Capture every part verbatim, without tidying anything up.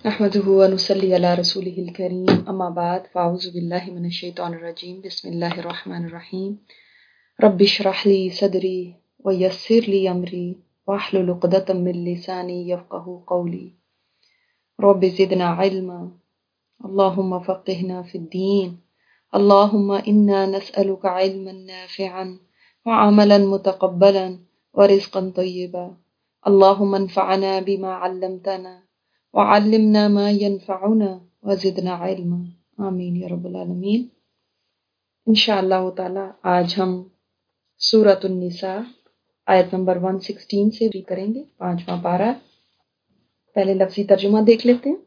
نحمده ونصلي على رسوله الكريم اما بعد فاعوذ بالله من الشيطان الرجيم بسم الله الرحمن الرحيم رب اشرح لي صدري ويسر لي امري واحلل عقدة من لساني يفقهوا قولي رب زدنا علما اللهم فقهنا في الدين اللهم انا نسألك علما نافعا وعملا متقبلا ورزقا طيبا اللهم انفعنا بما علمتنا وعلمنا ما ينفعنا وزدنا علما آمین یا رب العالمین۔ انشاءاللہ تعالی آج ہم سورۃ النساء آیت نمبر ایک سو سولہ سے بھی کریں گے، پانچواں پارہ۔ پہلے لفظی ترجمہ دیکھ لیتے ہیں۔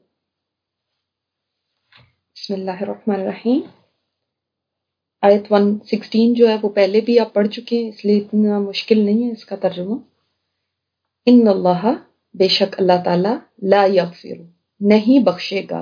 بسم اللہ الرحمن الرحیم۔ آیت ایک سو سولہ جو ہے وہ پہلے بھی آپ پڑھ چکے ہیں، اس لیے اتنا مشکل نہیں ہے اس کا ترجمہ۔ ان اللہ، بے شک اللہ تعالیٰ، لا یغفر، نہیں بخشے گا۔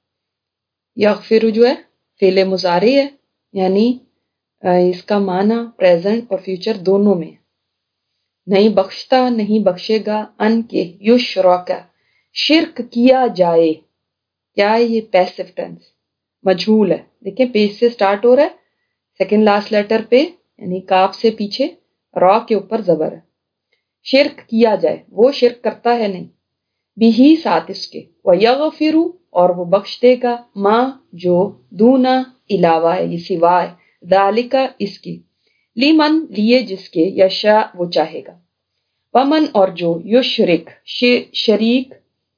یغفر جو ہے فعل مضارع ہے، یعنی اس کا معنی پریزنٹ اور فیوچر دونوں میں نہیں بخشتا، نہیں بخشے گا، ان کے یشرک، شرک کیا جائے۔ کیا ہے یہ؟ پیسو ٹینس، مجہول ہے۔ دیکھیں پیش سے سٹارٹ ہو رہا ہے، سیکنڈ لاسٹ لیٹر پہ یعنی کاف سے پیچھے را کے اوپر زبر ہے۔ شرک کیا جائے، وہ شرک کرتا ہے نہیں، بھی ساتھ اس کے، وَيَغْفِرُ، اور وہ بخش دے گا، ماں جو، دونا علاوہ ہے، یہ سوا ہے، ذالک اس کے، لیمن لیے جس کے، یشاء وہ چاہے گا، ومن اور جو، یشرک شریک۔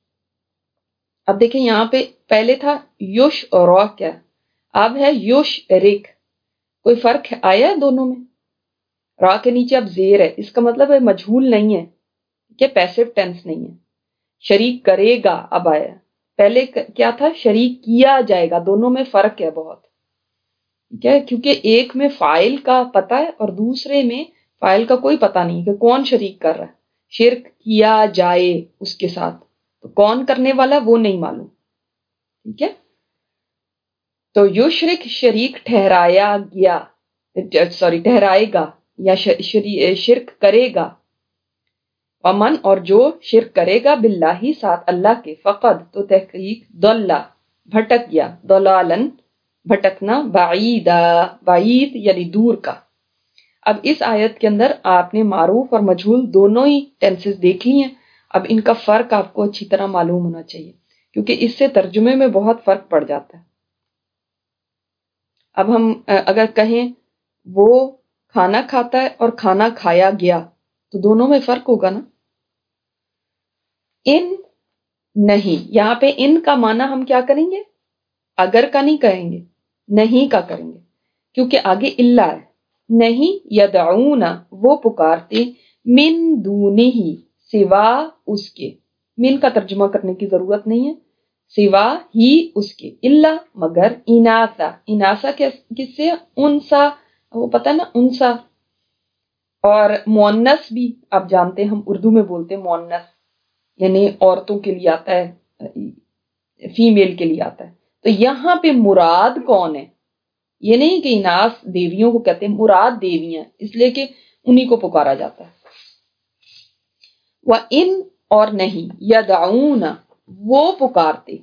اب دیکھیں یہاں پہ پہلے تھا یش اور را، کیا اب ہے یشرک، کوئی فرق آیا ہے دونوں میں؟ را کے نیچے اب زیر ہے، اس کا مطلب ہے مجہول نہیں ہے کہ پیسو ٹینس نہیں ہے۔ شریک کرے گا اب آیا، پہلے کیا تھا؟ شریک کیا جائے گا، دونوں میں فرق ہے بہت، ٹھیک ہے، کیونکہ ایک میں فاعل کا پتہ ہے اور دوسرے میں فاعل کا کوئی پتہ نہیں کہ کون شریک کر رہا ہے۔ شرک کیا جائے اس کے ساتھ، تو کون کرنے والا وہ نہیں معلوم، ٹھیک ہے۔ تو یشرک شریک ٹھہرایا گیا، سوری ٹھہرائے گا یا شرک کرے گا، ومن اور جو شرک کرے گا، باللہ ساتھ اللہ کے، فقد تو تحقیق، ضل بھٹک گیا، ضلالن بھٹکنا، بعیدا بعید یعنی دور کا۔ اب اس آیت کے اندر آپ نے معروف اور مجہول دونوں ہی ٹینسز دیکھ لی ہیں، اب ان کا فرق آپ کو اچھی طرح معلوم ہونا چاہیے، کیونکہ اس سے ترجمے میں بہت فرق پڑ جاتا ہے۔ اب ہم اگر کہیں وہ کھانا کھاتا ہے اور کھانا کھایا گیا، تو دونوں میں فرق ہوگا نا۔ ان نہیں، یہاں پہ ان کا معنی ہم کیا کریں گے؟ اگر کا نہیں کہیں گے، نہیں کا کریں گے، کیونکہ آگے اللہ ہے۔ نہیں یدعون، وہ پکارتے، من دونہ، سوا اس کے، من کا ترجمہ کرنے کی ضرورت نہیں ہے، سوا ہی اس کے، اللہ مگر، اناسا، اناسا کس سے؟ انسا، وہ پتہ نا انسا، اور مؤنث بھی آپ جانتے ہیں، ہم اردو میں بولتے ہیں مؤنث، یعنی عورتوں کے لیے آتا ہے، فیمیل کے لیے آتا ہے۔ تو یہاں پہ مراد کون ہے؟ یہ نہیں کہ اناث دیویوں کو کہتے ہیں، مراد دیویاں، اس لیے کہ انہی کو پکارا جاتا ہے۔ وَإِن اور نہیں، یدعون وہ پکارتے،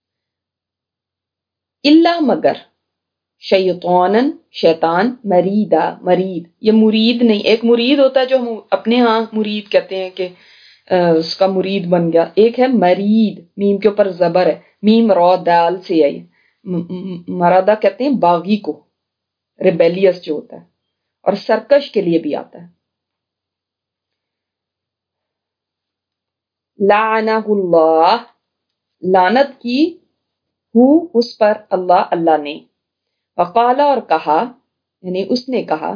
اللہ مگر، شیطانن شیطان، مریدا مرید، یہ مرید نہیں، ایک مرید ہوتا ہے جو ہم اپنے ہاں مرید کہتے ہیں کہ اس کا مرید بن گیا، ایک ہے مرید، میم کے اوپر زبر ہے، میم را دال سے آئی، مرادہ کہتے ہیں باغی کو، ریبیلیس جو ہوتا ہے، اور سرکش کے لیے بھی آتا ہے۔ لعنہ اللہ، لعنت کی، ہو اس پر، اللہ اللہ نے، وقال اور کہا، یعنی اس نے کہا،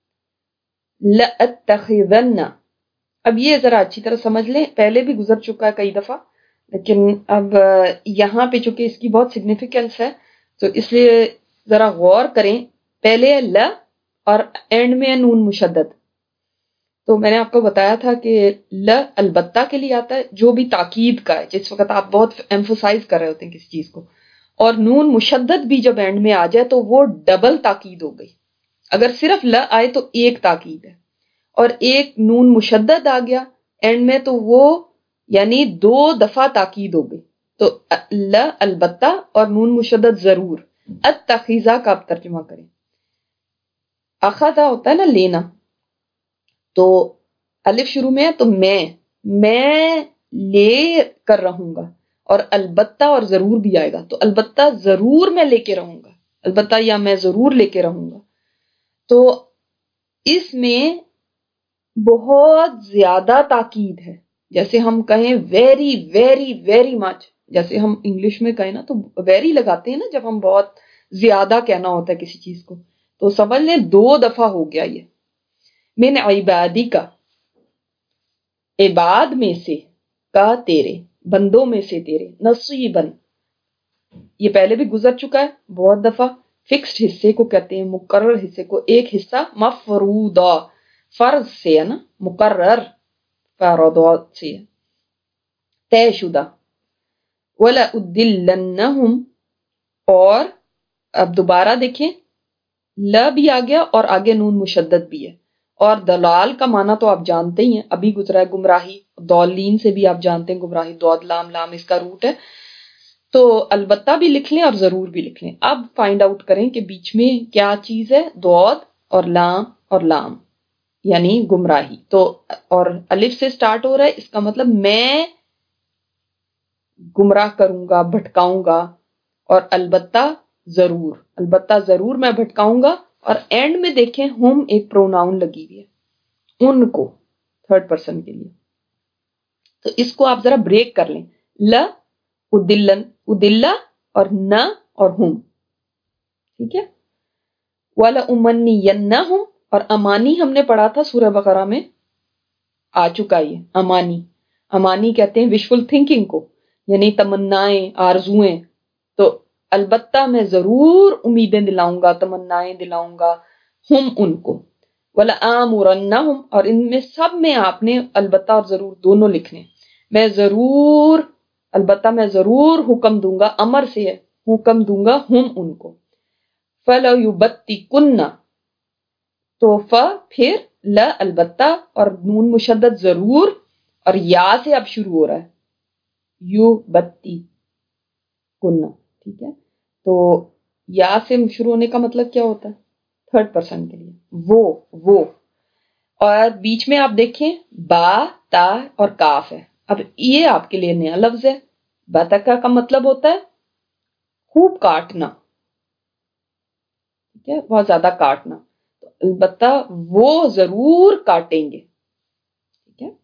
لأتخذن، اب یہ ذرا اچھی طرح سمجھ لیں، پہلے بھی گزر چکا ہے کئی دفعہ، لیکن اب یہاں پہ چونکہ اس کی بہت سگنیفیکنس ہے تو اس لیے ذرا غور کریں۔ پہلے ل اور اینڈ میں نون مشدد، تو میں نے آپ کو بتایا تھا کہ ل البتہ کے لیے آتا ہے جو بھی تاکید کا ہے، جس وقت آپ بہت ایمفوسائز کر رہے ہوتے ہیں کسی چیز کو، اور نون مشدد بھی جب اینڈ میں آ جائے تو وہ ڈبل تاکید ہو گئی۔ اگر صرف ل آئے تو ایک تاکید ہے، اور ایک نون مشدد آ گیا اینڈ میں تو وہ یعنی دو دفعہ تاکید ہو گئی۔ تو ل البتہ اور نون مشدد ضرور. اتخذا کا آپ ترجمہ کریں. اخذا ہوتا ہے نا لینا، تو الف شروع میں ہے تو میں میں لے کر رہوں گا، اور البتہ اور ضرور بھی آئے گا، تو البتہ ضرور میں لے کے رہوں گا، البتہ یا میں ضرور لے کے رہوں گا. تو اس میں بہت زیادہ تاکید ہے، جیسے ہم کہیں ویری ویری ویری مچ، جیسے ہم انگلش میں کہیں نا تو ویری لگاتے ہیں نا جب ہم بہت زیادہ کہنا ہوتا ہے کسی چیز کو. تو سمجھ لیں دو دفعہ ہو گیا یہ. من عبادی کا، عباد میں سے، کا تیرے، بندوں میں سے تیرے، نصیباً یہ پہلے بھی گزر چکا ہے بہت دفعہ. فکسڈ حصے کو کہتے ہیں، مقرر حصے کو. ایک حصہ مفروضہ، فرض سے ہے نا، مقرر فرضات سے ہے، طے شدہ. وَلَأُدِلَّنَّهُمْ، اور اب دوبارہ دیکھیں ل بھی آ گیا اور آگے نون مشدد بھی ہے. اور دلال کا معنی تو آپ جانتے ہی ہیں، ابھی گزرا ہے گمراہی. دولین سے بھی آپ جانتے ہیں گمراہی، دود لام لام اس کا روٹ ہے. تو البتہ بھی لکھ لیں اور ضرور بھی لکھ لیں. اب فائنڈ آؤٹ کریں کہ بیچ میں کیا چیز ہے، دود اور لام اور لام یعنی گمراہی. تو اور الف سے سٹارٹ ہو رہا ہے، اس کا مطلب میں گمراہ کروں گا، بھٹکاؤں گا. اور البتہ ضرور، البتہ ضرور میں بھٹکاؤں گا. اور اینڈ میں دیکھیں ہم ایک پروناؤن لگی ہوئی ہے، ان کو، تھرڈ پرسن کے لیے. تو اس کو آپ ذرا بریک کر لیں. ل ادلن، ادلہ اور نہ اور ہم، ٹھیک ہے. وَلَأُمَنِّيَنَّهُمْ، اور امانی ہم نے پڑھا تھا سورہ بقرہ میں، آ چکا یہ امانی. امانی کہتے ہیں وشفل تھنکنگ کو، یعنی تمنائیں، آرزویں. تو البتہ میں ضرور امیدیں دلاؤں گا، تمنائیں دلاؤں گا، ہم ان کو. وَلَآمُرَنَّهُمْ، اور ان میں سب میں آپ نے البتہ اور ضرور دونوں لکھنے. میں ضرور، البتہ میں ضرور حکم دوں گا، امر سے ہے، حکم دوں گا ہم ان کو. فَلَيُبَتِّكُنَّ، تو ف پھر ل البتہ اور نون مشدد ضرور اور یا سے اب شروع ہو رہا ہے، یو بتی کنہ، ٹھیک ہے. تو یا سے شروع ہونے کا مطلب کیا ہوتا ہے تھرڈ پرسن کے لیے، وہ وہ. اور بیچ میں آپ دیکھیں با تا اور کاف ہے. اب یہ آپ کے لیے نیا لفظ ہے. باتکا کا مطلب ہوتا ہے خوب کاٹنا، ٹھیک ہے، بہت زیادہ کاٹنا. تو البتہ وہ ضرور کاٹیں گے، ٹھیک ہے.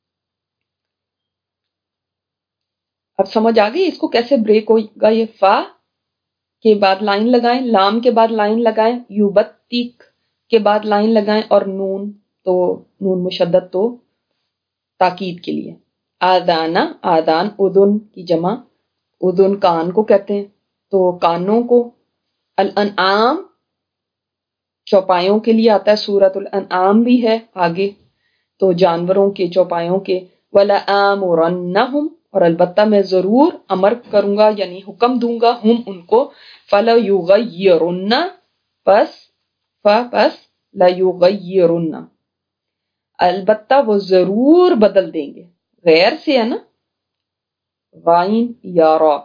اب سمجھ آ گئی اس کو کیسے بریک ہوگا. یہ فا کے بعد لائن لگائیں، لام کے بعد لائن لگائیں، یوبتیک کے بعد لائن لگائیں، اور نون تو نون مشدد تو تاکید کے لیے. آدانہ، آدان اذن کی جمع، اذن کان کو کہتے ہیں، تو کانوں کو. الانعام چوپایوں کے لیے آتا ہے، سورۃ الانعام بھی ہے آگے، تو جانوروں کے، چوپایوں کے. وَلَآمُرَنَّهُمْ، اور البتہ میں ضرور امر کروں گا یعنی حکم دوں گا ہم ان کو. فَلَيُغَيِّرُنَّ، پس ف پس لَيُغَيِّرُنَّ، البتہ وہ ضرور بدل دیں گے. غیر سے ہے نا، غائن یا را.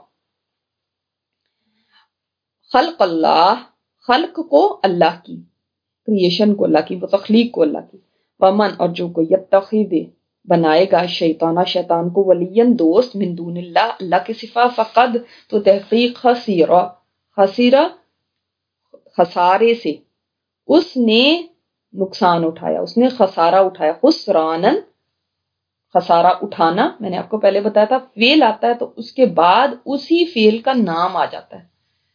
خلق اللہ، خلق کو اللہ کی، کریشن کو اللہ کی، وہ تخلیق کو اللہ کی. ومن، اور جو کو یتخذ بنائے گا، شیطانہ شیطان کو، ولین دوست، من دون اللہ اللہ کے صفا، فقد تو تحقیق، خسیرہ خسیرہ خسارے سے، اس نے نقصان اٹھایا، اس نے خسارہ اٹھایا. خسرانن خسارہ اٹھانا، میں نے آپ کو پہلے بتایا تھا فعل آتا ہے تو اس کے بعد اسی فعل کا نام آ جاتا ہے.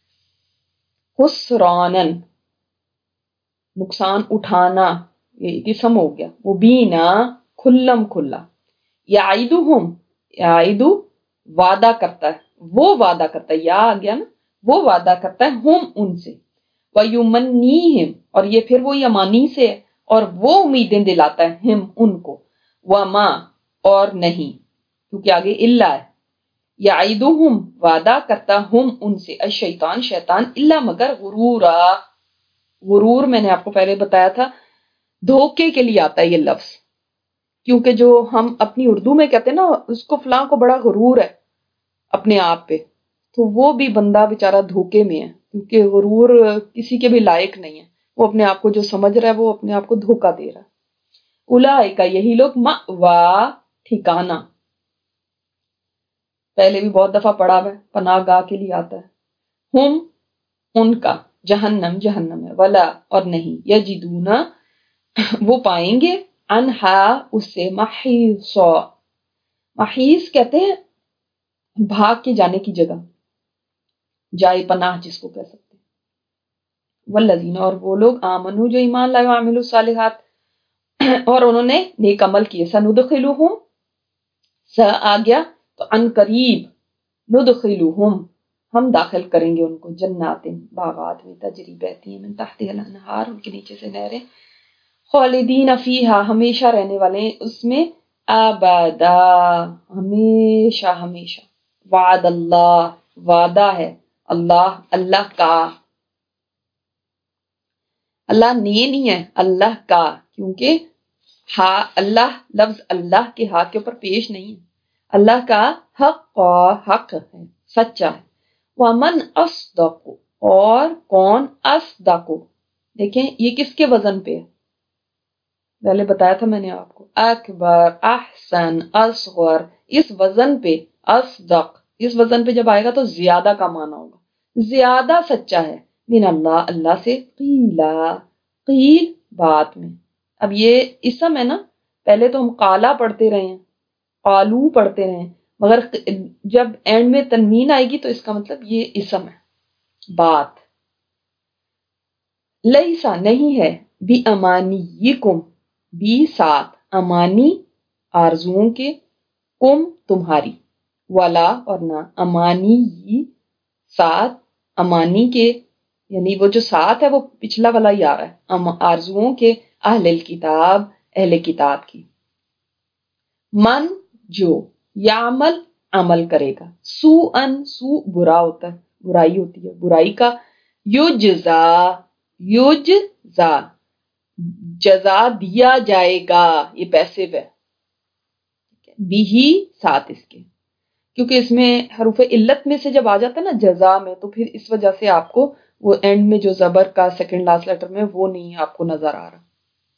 خسرانن نقصان اٹھانا، یہ اسم ہو گیا. وہ بینا کھلم کھلا. یعیدہم، یعیدو وعدہ کرتا ہے، وہ وعدہ کرتا ہے، یا آ گیا نا، وہ وعدہ کرتا ہے ہم ان سے. وَيُمَنِّيهِمْ، اور یہ پھر وہی امانی سے ہے، اور وہ امیدیں دلاتا ہے ہم ان کو. وَمَا، اور نہیں، کیونکہ آگے اللہ ہے. یعیدہم وعدہ کرتا ہم ان سے، الشیطان شیطان، اللہ مگر غرورا، غرور میں نے آپ کو پہلے بتایا تھا دھوکے کے لیے آتا ہے یہ لفظ. کیونکہ جو ہم اپنی اردو میں کہتے ہیں نا، اس کو فلاں کو بڑا غرور ہے، اپنے آپ پہ، تو وہ بھی بندہ بیچارہ دھوکے میں ہے، کیونکہ غرور کسی کے بھی لائق نہیں ہے. وہ اپنے آپ کو جو سمجھ رہا ہے وہ اپنے آپ کو دھوکا دے رہا ہے. اولئک یہی لوگ مأوا ٹھکانہ، پہلے بھی بہت دفعہ پڑھا ہے، پناہ گاہ کے لیے آتا ہے. ہم ان کا جہنم جہنم ہے، ولا اور نہیں، یجدون وہ پائیں گے، انہا اس سے محیصا، محیص کہتے ہیں بھاگ کے جانے کی جگہ، جائے پناہ جس کو کہہ سکتے ہیں. والذین اور وہ لوگ آمنو جو ایمان لائے، وعملوا الصالحات اور انہوں نے نیک عمل کیے، سندخلوہم س آ گیا تو ان قریب، ندخلوہم ہم داخل کریں گے ان کو، جنات باغات میں تجری بہتی ہیں من تحتها الانہار، ان کے نیچے سے نہریں، خالدین فیہا ہمیشہ رہنے والے ہیں اس میں، ابدا ہمیشہ ہمیشہ. وعد اللہ وعدہ ہے اللہ اللہ کا، اللہ نے نہیں ہے، اللہ کا، کیونکہ ہاں اللہ لفظ اللہ کے ہاتھ کے اوپر پیش نہیں ہے. اللہ کا حق حق ہے، سچا ہے. ومن اصدق اور کون، اصدق دیکھیں یہ کس کے وزن پہ ہے، پہلے بتایا تھا میں نے آپ کو، اکبر احسن اصغر، اس وزن پہ اصدق، اس وزن پہ جب آئے گا تو زیادہ کا معنی ہوگا، زیادہ سچا ہے، من اللہ اللہ سے، قیلا قیل بات میں. اب یہ اسم ہے نا، پہلے تو ہم قالا پڑھتے رہے ہیں، قالو پڑھتے رہے ہیں، مگر جب اینڈ میں تنوین آئے گی تو اس کا مطلب یہ اسم ہے، بات. لیسا نہیں ہے، بی امانیکم بھی ساتھ، امانی آرزوؤں کے، کم تمہاری، ولا اور نہ، امانی ساتھ، امانی کے یعنی وہ جو ساتھ ہے وہ پچھلا والا ہی آ رہا ہے، آرزوؤں کے، اہل الکتاب اہل کتاب کی. من جو، یعمل عمل کرے گا، سو ان سو برا ہوتا ہے، برائی ہوتی ہے، برائی کا، یجزا یجزا جزا دیا جائے گا، یہ پیسو ہے، بھی ساتھ اس کے، کیونکہ اس میں حروف علت میں سے جب آ جاتا ہے نا جزا میں، تو پھر اس وجہ سے آپ کو وہ اینڈ میں جو زبر کا سیکنڈ لاسٹ لیٹر میں وہ نہیں آپ کو نظر آ رہا.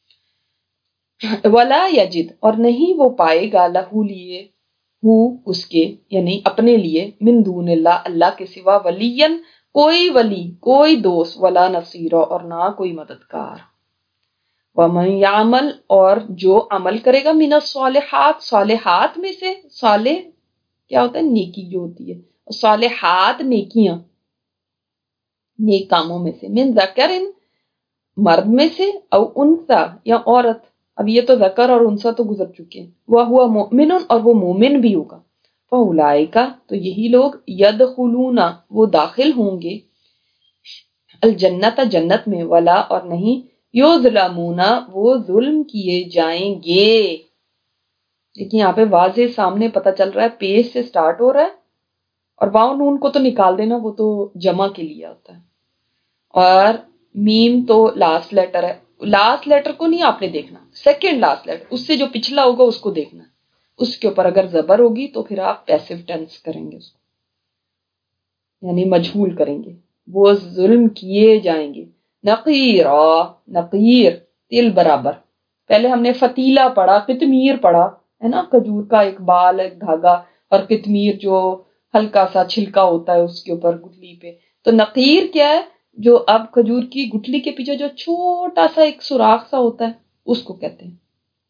ولا یجد اور نہیں وہ پائے گا، لہو لیے، ہو اس کے یعنی اپنے لیے، من دون اللہ اللہ کے سوا، ولین کوئی ولی کوئی دوست، ولا نصیرا اور نہ کوئی مددگار. ومن یعمل اور جو عمل کرے گا، من الصالحات صالحات میں سے، صالح کیا ہوتا ہے، نیکی جو ہوتی ہے، صالحات نیکیاں، نیک کاموں میں سے، من ذکر مرد میں سے، او انثى یا عورت، اب یہ تو ذکر اور انثى تو گزر چکے ہیں، وہو مؤمن اور وہ مومن بھی ہوگا، فاولئک تو یہی لوگ، یدخلون وہ داخل ہوں گے، الجنت جنت میں، ولا اور نہیں، یظلمون وہ ظلم کیے جائیں گے. لیکن یہاں پہ واضح سامنے پتہ چل رہا ہے پیش سے سٹارٹ ہو رہا ہے، اور واو نون کو تو نکال دینا، وہ تو جمع کے لیے ہوتا ہے، اور میم تو لاسٹ لیٹر ہے، لاسٹ لیٹر کو نہیں آپ نے دیکھنا، سیکنڈ لاسٹ لیٹر، اس سے جو پچھلا ہوگا اس کو دیکھنا، اس کے اوپر اگر زبر ہوگی تو پھر آپ پیسو ٹینس کریں گے اس کو، یعنی مجہول کریں گے، وہ ظلم کیے جائیں گے. نقیرا نقیر تل برابر، پہلے ہم نے فتیلہ پڑھا، قطمیر پڑھا ہے نا، کھجور کا ایک بال ایک دھاگا، اور قطمیر جو ہلکا سا چھلکا ہوتا ہے اس کے اوپر گٹلی پہ، تو نقیر کیا ہے، جو اب کھجور کی گٹلی کے پیچھے جو چھوٹا سا ایک سوراخ سا ہوتا ہے اس کو کہتے ہیں.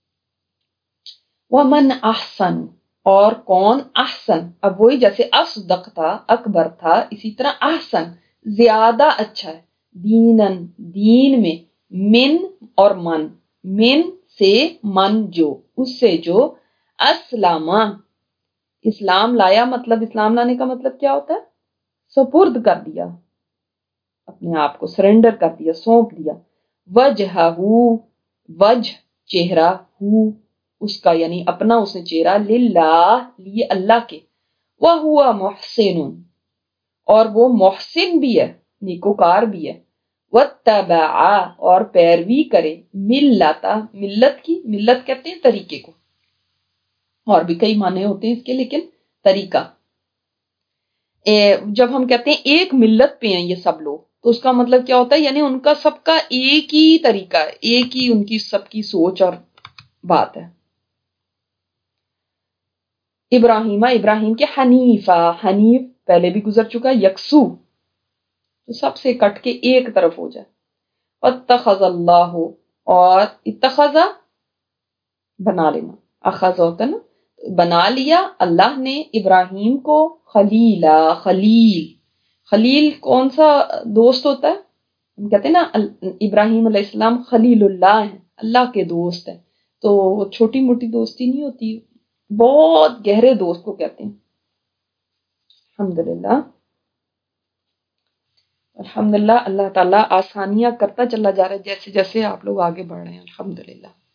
ومن احسن اور کون، احسن اب وہی جیسے اصدق تھا، اکبر تھا، اسی طرح احسن زیادہ اچھا ہے، دینن دین میں، من اور من، من سے، من جو اس سے جو، اسلام اسلام لایا، مطلب اسلام لانے کا مطلب کیا ہوتا ہے، سپرد کر دیا، اپنے آپ کو سرنڈر کر دیا، سونپ دیا. وجہہ وجہ چہرہ، ہو اس کا یعنی اپنا اس نے چہرہ، للہ لیے اللہ کے، وہو محسن اور وہ محسن بھی ہے، نیکوکار بھی ہے، واتبع اور پیروی کرے، ملتا ملت کی، ملت کہتے ہیں طریقے کو، اور بھی کئی معنی ہوتے ہیں اس کے، لیکن طریقہ، جب ہم کہتے ہیں ایک ملت پہ ہیں یہ سب لوگ تو اس کا مطلب کیا ہوتا ہے؟ یعنی ان کا سب کا ایک ہی طریقہ ہے، ایک ہی ان کی سب کی سوچ اور بات ہے۔ ابراہیم ابراہیم کے حنیفہ، حنیف پہلے بھی گزر چکا، یکسو تو سب سے کٹ کے ایک طرف ہو جائے۔ اتخذ اللہ، اور اتخذ بنا لینا، اخذ ہوتا ہے نا، بنا لیا اللہ نے ابراہیم کو خلیلا، خلیل، خلیل کون سا دوست ہوتا ہے؟ ہم کہتے ہیں نا ابراہیم علیہ السلام خلیل اللہ ہیں، اللہ کے دوست ہیں، تو چھوٹی موٹی دوستی نہیں ہوتی، بہت گہرے دوست کو کہتے ہیں۔ الحمدللہ الحمدللہ اللہ تعالیٰ آسانیاں کرتا چلا جا رہا ہے جیسے جیسے آپ لوگ آگے بڑھ رہے ہیں، الحمدللہ۔